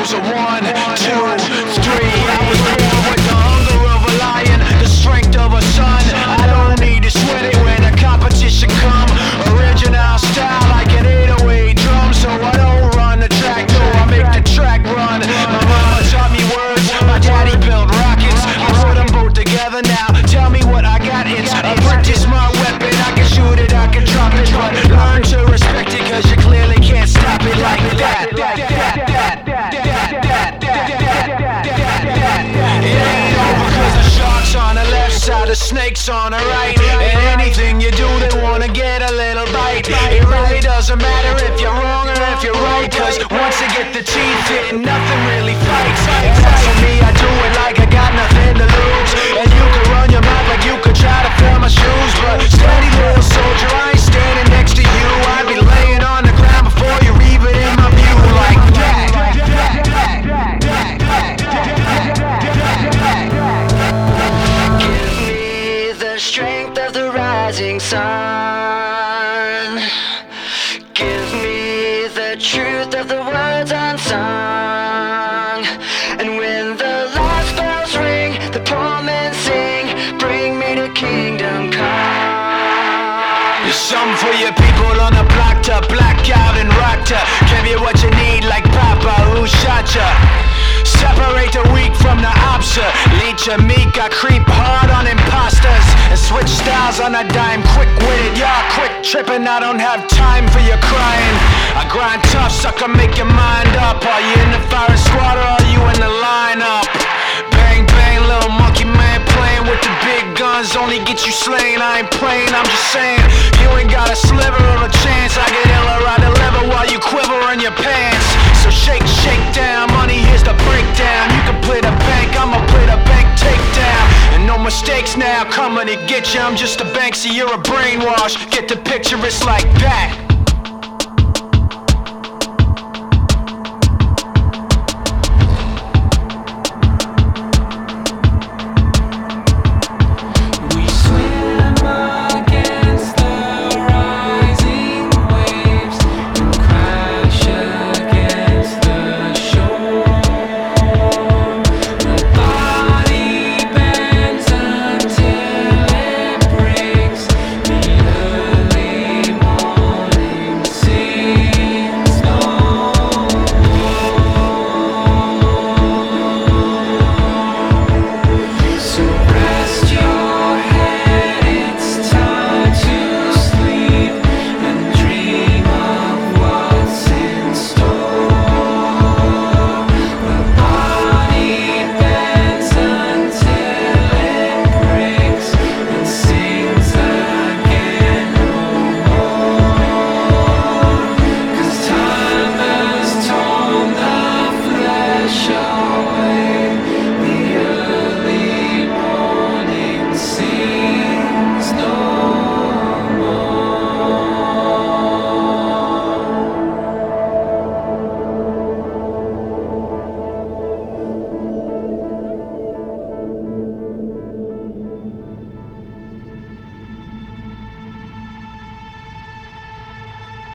goes a 1, 2, 3. I was born with the hunger of a lion, the strength of a sun. I don't need to sweat it when the competition come. Original style like an 808 drum. So I don't run the track, no, I make the track run. My mama taught me words, my daddy built rockets. I put them both together now. Tell me what I got, it's a brick is my weapon. I can shoot it, I can drop it, but learn to respect it, cause you clearly can't stop it like that. It ain't over cause the shark's on the left side, the snake's on the right. And anything you do, they wanna get a little bite. It really doesn't matter if you're wrong or if you're right, cause once you get the teeth in, nothing really fights. Except for me, I do it like I got nothing to lose. And you can run your mouth like you could try to fill my shoes, but steady little soldier, I ain't standing next to you. I'd be laying on the ground before you're even in my view like that. Give me the strength of the rising sun. Give me the truth of the words unsung. And when the last bells ring, the poor men sing, bring me to kingdom come. There's something for your people on the block to black out and rock to give you what you need like Papa who shot ya. Separate the weak from the obsolete. Your meek, I creep hard on imposters and switch styles on a dime. Quick-witted, y'all quick tripping. I don't have time for your crying. I grind tough, sucker, make your mind up. Are you in the firing squad or are you in the lineup? Bang, bang, little monkey man playing with the big guns only get you slain. I ain't playing, I'm just saying you ain't got a sliver of a chance. I get iller, I deliver while you quiver in your pants. So shake, shake down, money, here's the breakdown. You can play the bank, I'ma play the bank takedown. And no mistakes now coming to get you. I'm just a Banksy, you're a brainwash. Get the picture, it's like that.